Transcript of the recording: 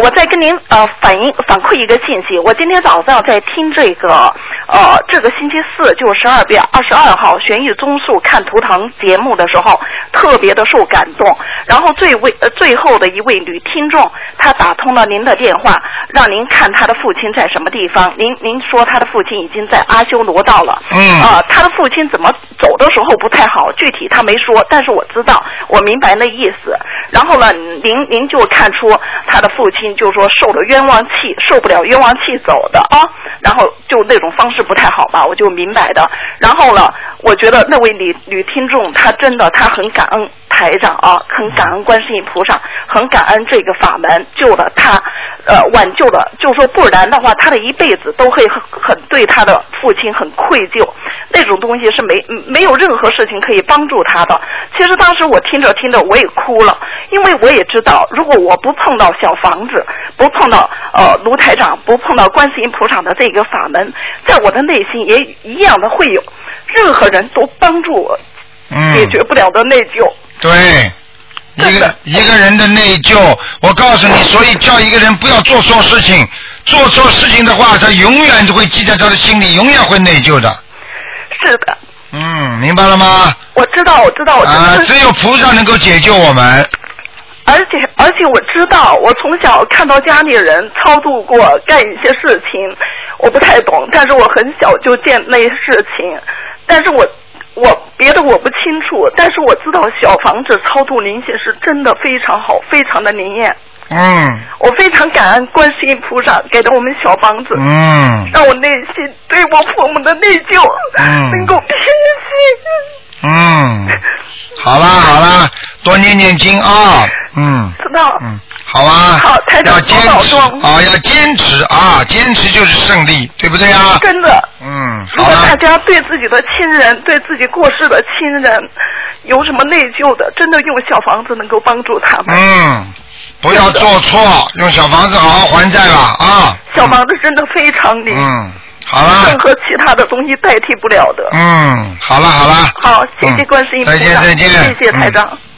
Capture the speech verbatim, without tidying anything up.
我再跟您呃反映反馈一个信息，我今天早上在听这个呃这个星期四就十二月二十二号悬疑综述看图腾节目的时候，特别的受感动。然后最为呃最后的一位女听众，她打通了您的电话，让您看她的父亲在什么地方。您您说她的父亲已经在阿修罗道了。嗯。啊、呃，她的父亲怎么走的时候不太好，具体她没说，但是我知道，我明白那意思。然后呢，您您就看出他的父亲就说受了冤枉气，受不了冤枉气走的啊，然后就那种方式不太好吧，我就明白的。然后呢，我觉得那位女女听众她真的她很感恩台长啊，很感恩观世音菩萨，很感恩这个法门救了她，呃，挽救了，就说不然的话，她的一辈子都会很很对她的父亲很愧疚，那种东西是没没有任何事情可以帮助她的。其实当时我听着听着我也哭了。因为我也知道，如果我不碰到小房子，不碰到呃卢台长，不碰到观世音菩萨的这个法门，在我的内心也一样的会有任何人都帮助我解决不了的内疚。 嗯、对，一个一个人的内疚，我告诉你，所以叫一个人不要做错事情，做错事情的话，他永远就会记在他的心里，永远会内疚的。 是的。 嗯，明白了吗？ 我知道，我知道，我知道。啊， 只有菩萨能够解救我们。 而且而且我知道，我从小看到家里人超度过干一些事情，我不太懂，但是我很小就见那些事情，但是我我别的我不清楚，但是我知道小房子超度灵性是真的非常好，非常的灵验。 嗯， 我非常感恩观世音菩萨给了我们小房子， 嗯， 让我内心对我父母的内疚、嗯、能够平息。 嗯，好啦好啦，多念念经啊，嗯， 知道， 嗯，好啊， 好，台长要坚持啊，要坚持啊，坚持就是胜利，对不对啊？ 真的， 嗯， 如果大家对自己的亲人、对自己过世的亲人有什么内疚的，真的用小房子能够帮助他们。 嗯。不要做错，用小房子好好还债吧啊！ 小房子真的非常灵， 嗯，好了， 任何其他的东西代替不了的。 嗯，好了好了， 好，谢谢观世音菩萨， 再见再见， 谢谢台长。嗯